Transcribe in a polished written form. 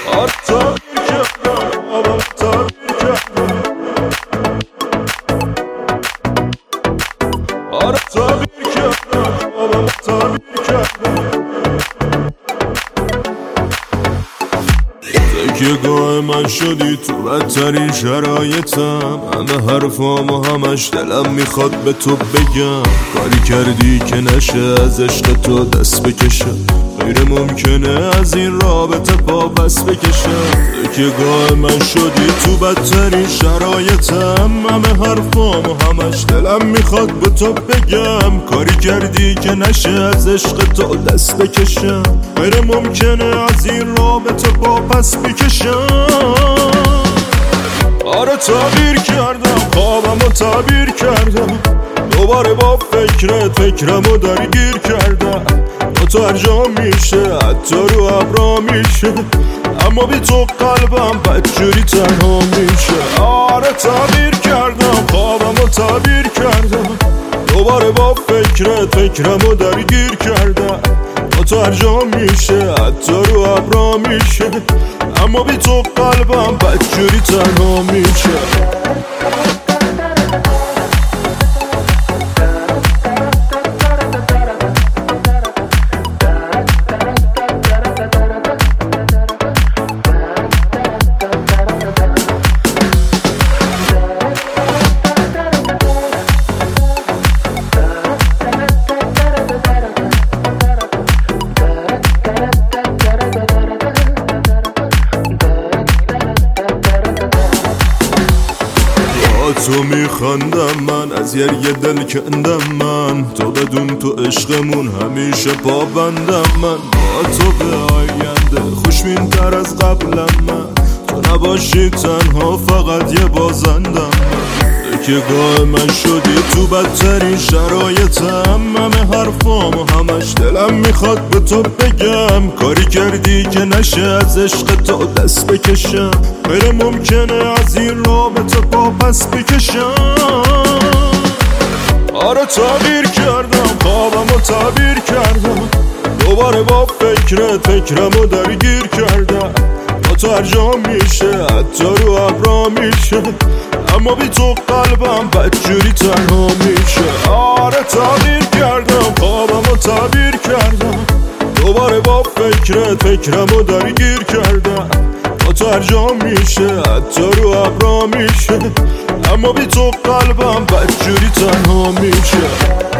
آره تعبیر کردم خوابم تعبیر کردم آره تعبیر کردم خوابم تعبیر کردم تکیه‌گاه من شدی تو بدترین شرایطم همه حرفام و همش دلم میخواد به تو بگم کاری کردی که نشه از عشق تو دست بکشم غیر ممکنه از این رابطه پا پس بکشم تکیه‌گاه من شدی تو بدترین شرایطم همه حرفام و همش دلم میخواد به تو بگم کاری کردی که نشه از عشق تو دست بکشم غیر ممکنه از این رابطه پا پس بکشم آره تعبیر کردم خوابمو تعبیر کردم دوباره با فکرمو درگیر کردم با تو هر جا میشه حتی رو ابرا میشه اما بی تو قلبم بدجوری تنها میشه آره تعبیر کردم خوابمو تعبیر کردم دوباره با فکرمو درگیر کردم با تو هر جا میشه حتی رو ابرا میشه اما بی تو قلبم بدجوری تنها میشه تو میخندم من از یه دل کندم من تو بدون تو عشقمون همیشه پابندم من با تو به آینده خوشبین تر از قبلم من تو نباشی تنها فقط یه بازندم من تکیه‌گاه من شدی تو بدترین شرایطم همه حرفام و همش دلم میخواد به تو بگم کاری کردی که نشه از عشق تو دست بکشم غیر ممکنه از این رابطه پا پس بکشم آره تعبیر کردم خوابمو تعبیر کردم دوباره با فکرمو درگیر کردم با تو هر جا میشه حتی رو ابرا میشه اما بی تو قلبم بدجوری تنها میشه آره تعبیر کردم خوابمو تعبیر کردم دوباره با فکرمو درگیر کردم با تو هر جا میشه حتی رو ابرا میشه اما بی تو قلبم بدجوری تنها میشه